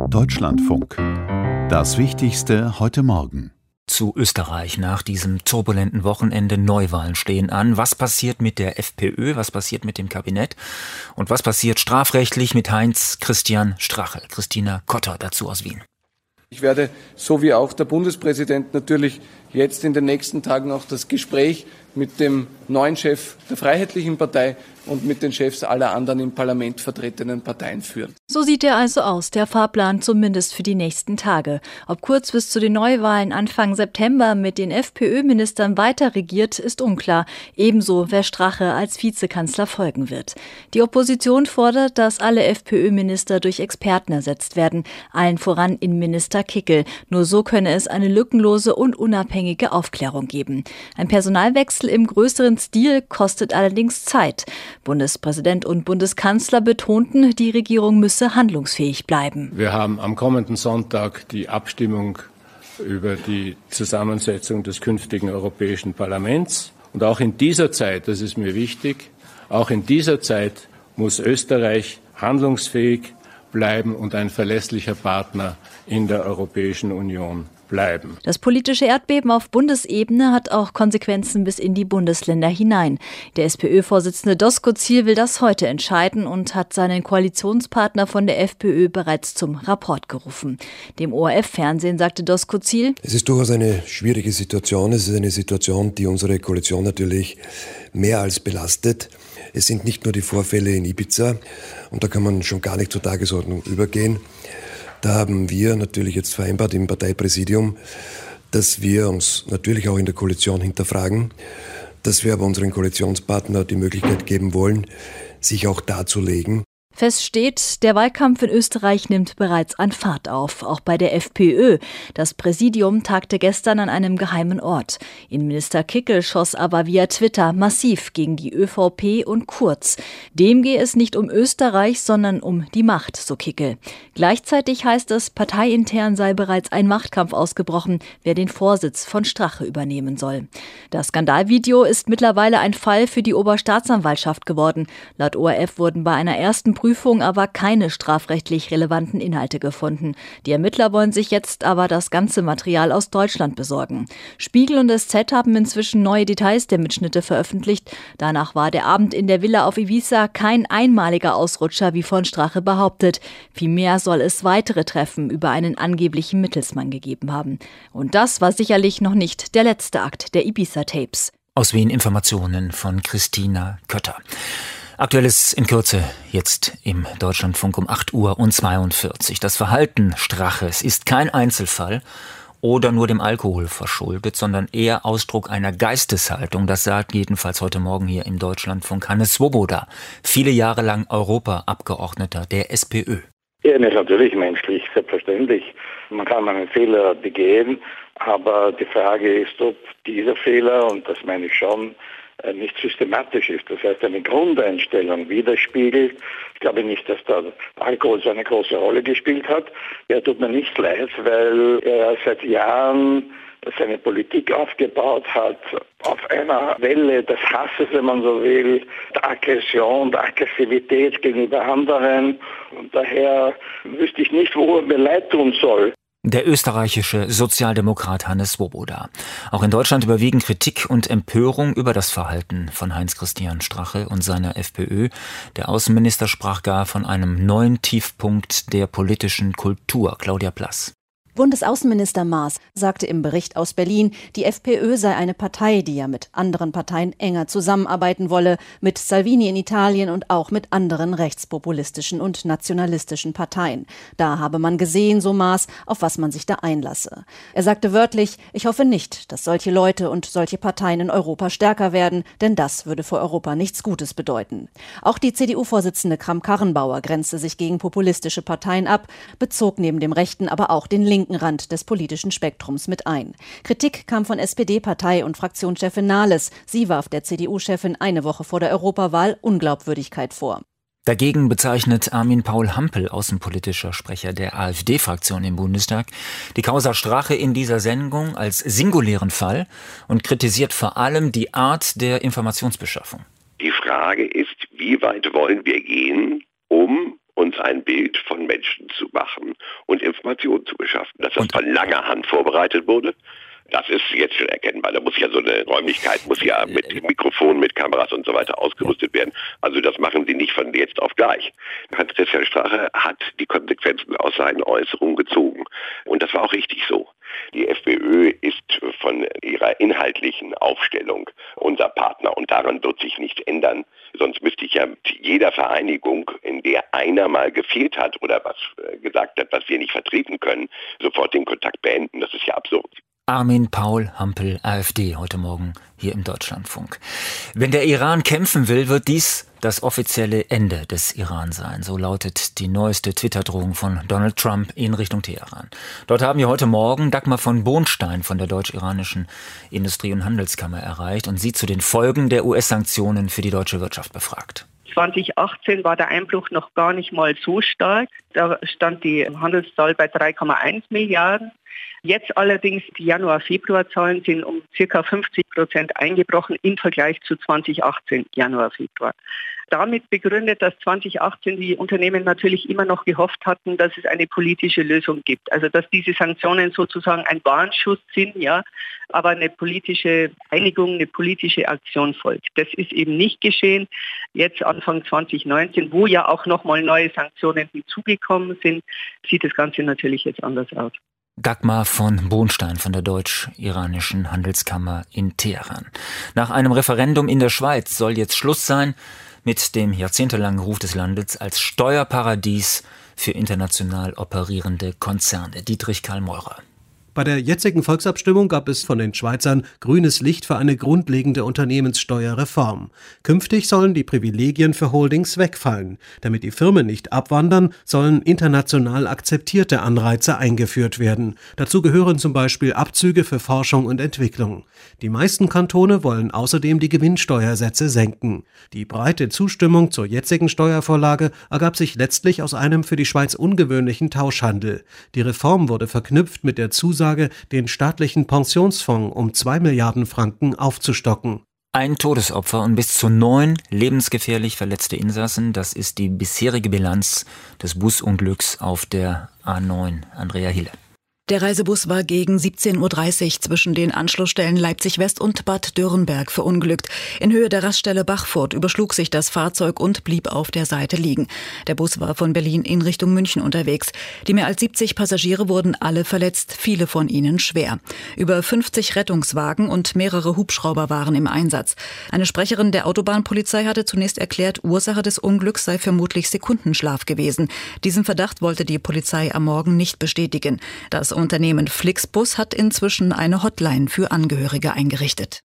Deutschlandfunk. Das Wichtigste heute Morgen. Zu Österreich nach diesem turbulenten Wochenende. Neuwahlen stehen an. Was passiert mit der FPÖ? Was passiert mit dem Kabinett? Und was passiert strafrechtlich mit Heinz Christian Strache? Christina Kotter dazu aus Wien. Ich werde, so wie auch der Bundespräsident, natürlich jetzt in den nächsten Tagen auch das Gespräch mit dem neuen Chef der Freiheitlichen Partei und mit den Chefs aller anderen im Parlament vertretenen Parteien führen. So sieht er also aus, der Fahrplan zumindest für die nächsten Tage. Ob kurz bis zu den Neuwahlen Anfang September mit den FPÖ-Ministern weiter regiert, ist unklar. Ebenso, wer Strache als Vizekanzler folgen wird. Die Opposition fordert, dass alle FPÖ-Minister durch Experten ersetzt werden, allen voran Innenminister Kickl. Nur so könne es eine lückenlose und unabhängige Aufklärung geben. Ein Personalwechsel im größeren Stil kostet allerdings Zeit. Bundespräsident und Bundeskanzler betonten, die Regierung müsse handlungsfähig bleiben. Wir haben am kommenden Sonntag die Abstimmung über die Zusammensetzung des künftigen Europäischen Parlaments. Und auch in dieser Zeit, das ist mir wichtig, auch in dieser Zeit muss Österreich handlungsfähig bleiben und ein verlässlicher Partner in der Europäischen Union bleiben. Das politische Erdbeben auf Bundesebene hat auch Konsequenzen bis in die Bundesländer hinein. Der SPÖ-Vorsitzende Doskozil will das heute entscheiden und hat seinen Koalitionspartner von der FPÖ bereits zum Rapport gerufen. Dem ORF-Fernsehen sagte Doskozil: Es ist durchaus eine schwierige Situation. Es ist eine Situation, die unsere Koalition natürlich mehr als belastet. Es sind nicht nur die Vorfälle in Ibiza, und da kann man schon gar nicht zur Tagesordnung übergehen. Da haben wir natürlich jetzt vereinbart im Parteipräsidium, dass wir uns natürlich auch in der Koalition hinterfragen, dass wir aber unseren Koalitionspartner die Möglichkeit geben wollen, sich auch darzulegen. Fest steht, der Wahlkampf in Österreich nimmt bereits an Fahrt auf, auch bei der FPÖ. Das Präsidium tagte gestern an einem geheimen Ort. Innenminister Kickl schoss aber via Twitter massiv gegen die ÖVP und Kurz. Dem gehe es nicht um Österreich, sondern um die Macht, so Kickl. Gleichzeitig heißt es, parteiintern sei bereits ein Machtkampf ausgebrochen, wer den Vorsitz von Strache übernehmen soll. Das Skandalvideo ist mittlerweile ein Fall für die Oberstaatsanwaltschaft geworden. Laut ORF wurden bei einer ersten Prüfung aber keine strafrechtlich relevanten Inhalte gefunden. Die Ermittler wollen sich jetzt aber das ganze Material aus Deutschland besorgen. Spiegel und SZ haben inzwischen neue Details der Mitschnitte veröffentlicht. Danach war der Abend in der Villa auf Ibiza kein einmaliger Ausrutscher, wie von Strache behauptet. Vielmehr soll es weitere Treffen über einen angeblichen Mittelsmann gegeben haben. Und das war sicherlich noch nicht der letzte Akt der Ibiza-Tapes. Aus Wien Informationen von Christina Kötter. Aktuelles in Kürze jetzt im Deutschlandfunk um 8:42 Uhr. Das Verhalten Straches ist kein Einzelfall oder nur dem Alkohol verschuldet, sondern eher Ausdruck einer Geisteshaltung. Das sagt jedenfalls heute Morgen hier im Deutschlandfunk Hannes Swoboda, viele Jahre lang Europaabgeordneter der SPÖ. Ja, natürlich menschlich, selbstverständlich. Man kann einen Fehler begehen, aber die Frage ist, ob dieser Fehler, und das meine ich schon, nicht systematisch ist. Das heißt, eine Grundeinstellung widerspiegelt. Ich glaube nicht, dass da Alkohol so eine große Rolle gespielt hat. Er tut mir nicht leid, weil er seit Jahren seine Politik aufgebaut hat auf einer Welle des Hasses, wenn man so will, der Aggression, der Aggressivität gegenüber anderen. Und daher wüsste ich nicht, wo er mir leid tun soll. Der österreichische Sozialdemokrat Hannes Swoboda. Auch in Deutschland überwiegen Kritik und Empörung über das Verhalten von Heinz Christian Strache und seiner FPÖ. Der Außenminister sprach gar von einem neuen Tiefpunkt der politischen Kultur. Claudia Plass. Bundesaußenminister Maas sagte im Bericht aus Berlin, die FPÖ sei eine Partei, die ja mit anderen Parteien enger zusammenarbeiten wolle, mit Salvini in Italien und auch mit anderen rechtspopulistischen und nationalistischen Parteien. Da habe man gesehen, so Maas, auf was man sich da einlasse. Er sagte wörtlich, ich hoffe nicht, dass solche Leute und solche Parteien in Europa stärker werden, denn das würde für Europa nichts Gutes bedeuten. Auch die CDU-Vorsitzende Kramp-Karrenbauer grenzte sich gegen populistische Parteien ab, bezog neben dem rechten aber auch den linken Rand des politischen Spektrums mit ein. Kritik kam von SPD-Partei- und Fraktionschefin Nahles. Sie warf der CDU-Chefin eine Woche vor der Europawahl Unglaubwürdigkeit vor. Dagegen bezeichnet Armin Paul Hampel, außenpolitischer Sprecher der AfD-Fraktion im Bundestag, die Causa Strache in dieser Sendung als singulären Fall und kritisiert vor allem die Art der Informationsbeschaffung. Die Frage ist, wie weit wollen wir gehen, um uns ein Bild von Menschen zu machen und Informationen zu beschaffen. Dass das von langer Hand vorbereitet wurde, das ist jetzt schon erkennbar. Da muss ja so eine Räumlichkeit, muss ja mit Mikrofonen, mit Kameras und so weiter ausgerüstet werden. Also das machen sie nicht von jetzt auf gleich. Hans-Christian Strache hat die Konsequenzen aus seinen Äußerungen gezogen. Und das war auch richtig so. Die FPÖ ist von ihrer inhaltlichen Aufstellung unser Partner und daran wird sich nichts ändern. Sonst müsste ich ja mit jeder Vereinigung, in der einer mal gefehlt hat oder was gesagt hat, was wir nicht vertreten können, sofort den Kontakt beenden. Das ist ja absurd. Armin Paul Hampel, AfD, heute Morgen hier im Deutschlandfunk. Wenn der Iran kämpfen will, wird dies das offizielle Ende des Iran sein. So lautet die neueste Twitter-Drohung von Donald Trump in Richtung Teheran. Dort haben wir heute Morgen Dagmar von Bohnstein von der Deutsch-Iranischen Industrie- und Handelskammer erreicht und sie zu den Folgen der US-Sanktionen für die deutsche Wirtschaft befragt. 2018 war der Einbruch noch gar nicht mal so stark. Da stand die Handelszahl bei 3,1 Milliarden. Jetzt allerdings, die Januar-Februar-Zahlen sind um ca. 50% eingebrochen im Vergleich zu 2018, Januar-Februar. Damit begründet, dass 2018 die Unternehmen natürlich immer noch gehofft hatten, dass es eine politische Lösung gibt. Also dass diese Sanktionen sozusagen ein Warnschuss sind, ja, aber eine politische Einigung, eine politische Aktion folgt. Das ist eben nicht geschehen. Jetzt Anfang 2019, wo ja auch nochmal neue Sanktionen hinzugekommen sind, sieht das Ganze natürlich jetzt anders aus. Dagmar von Bohnstein von der Deutsch-Iranischen Handelskammer in Teheran. Nach einem Referendum in der Schweiz soll jetzt Schluss sein mit dem jahrzehntelangen Ruf des Landes als Steuerparadies für international operierende Konzerne. Dietrich Karl Meurer. Bei der jetzigen Volksabstimmung gab es von den Schweizern grünes Licht für eine grundlegende Unternehmenssteuerreform. Künftig sollen die Privilegien für Holdings wegfallen. Damit die Firmen nicht abwandern, sollen international akzeptierte Anreize eingeführt werden. Dazu gehören zum Beispiel Abzüge für Forschung und Entwicklung. Die meisten Kantone wollen außerdem die Gewinnsteuersätze senken. Die breite Zustimmung zur jetzigen Steuervorlage ergab sich letztlich aus einem für die Schweiz ungewöhnlichen Tauschhandel. Die Reform wurde verknüpft mit der Zusage, den staatlichen Pensionsfonds um 2 Milliarden Franken aufzustocken. Ein Todesopfer und bis zu 9 lebensgefährlich verletzte Insassen, das ist die bisherige Bilanz des Busunglücks auf der A9. Andrea Hille. Der Reisebus war gegen 17:30 Uhr zwischen den Anschlussstellen Leipzig-West und Bad Dürrenberg verunglückt. In Höhe der Raststelle Bachfurt überschlug sich das Fahrzeug und blieb auf der Seite liegen. Der Bus war von Berlin in Richtung München unterwegs. Die mehr als 70 Passagiere wurden alle verletzt, viele von ihnen schwer. Über 50 Rettungswagen und mehrere Hubschrauber waren im Einsatz. Eine Sprecherin der Autobahnpolizei hatte zunächst erklärt, Ursache des Unglücks sei vermutlich Sekundenschlaf gewesen. Diesen Verdacht wollte die Polizei am Morgen nicht bestätigen. Das Unternehmen Flixbus hat inzwischen eine Hotline für Angehörige eingerichtet.